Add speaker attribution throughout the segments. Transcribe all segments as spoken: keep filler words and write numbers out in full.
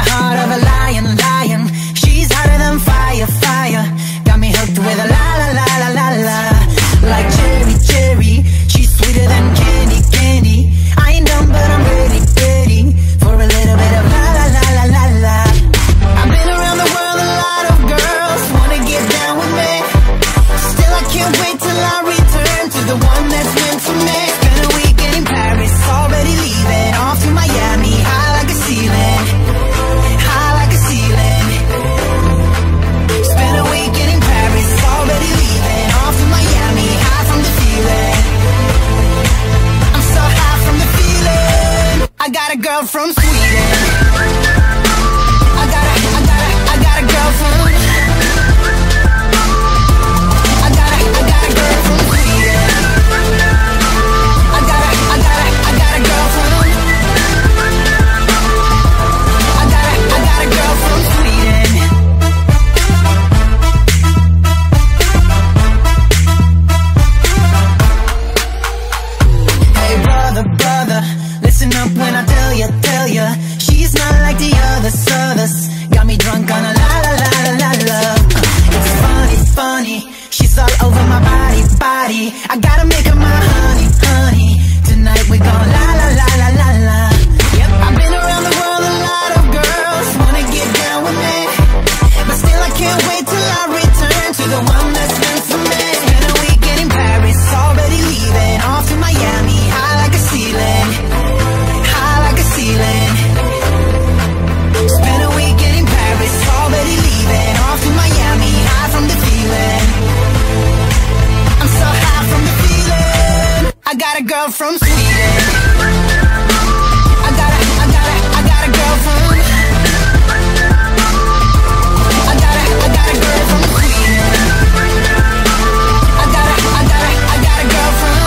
Speaker 1: the heart of a lion, lion. She's hotter than fire, fire. Got me hooked with a la la la la la la. Like cherry, cherry. She's sweeter than candy, candy. I ain't dumb but I'm ready, ready for a little bit of la la la la la la. I've been around the world, a lot of girls wanna get down with me. Still I can't wait till I return to the one that's meant for me. Spent a weekend in Paris, already leaving off to Miami, high like a ceiling, high like a ceiling. Spent a weekend in Paris, already leaving off to Miami, high from the feeling. I'm so high from the feeling. I got a girl from Sweden. I got a, I got a, I got a girl from I got a, I got a girl from Sweden. I got a, I got a, I got a girl from I got a, I got a girl from Sweden. Hey brother, brother, listen up when I tell ya, tell ya. She's not like the others, others. Got me drunk on a la la la la la la. It's funny, funny. She's all over my body, body. I gotta make her my honey, honey. Tonight we gon' la la la la la la. Yep, I've been around the world, a lot of girls wanna get down with me, but still I can't wait till I return to the one that's meant for me. Spent a weekend in Paris, already leaving off to Miami, high like a ceiling, high like a ceiling. Spent a weekend in Paris, already leaving off to Miami, high from the feeling. I'm so high from the feeling. I got a girl from Sweden. I got a, I got a, I got a girl from I got a, I got a girl from Sweden. I got a, I got a, I got a girl from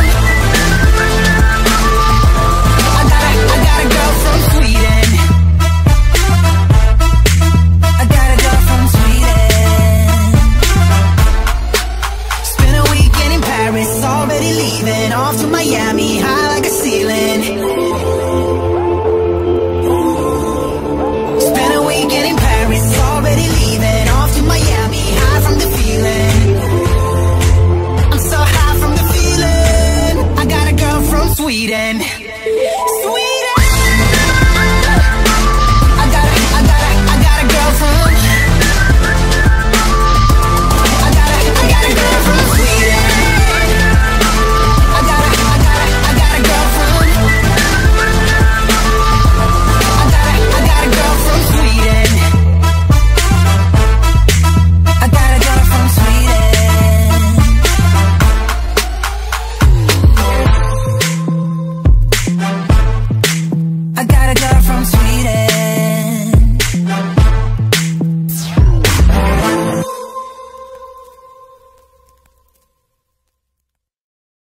Speaker 1: I got a, I got a girl from Sweden. I got a girl from Sweden. Spent a weekend in Paris, already leaving off to Miami, high like a ceiling. Spent a weekend in Paris, already leaving off to Miami, high from the feeling. I'm so high from the feeling. I got a girl from Sweden.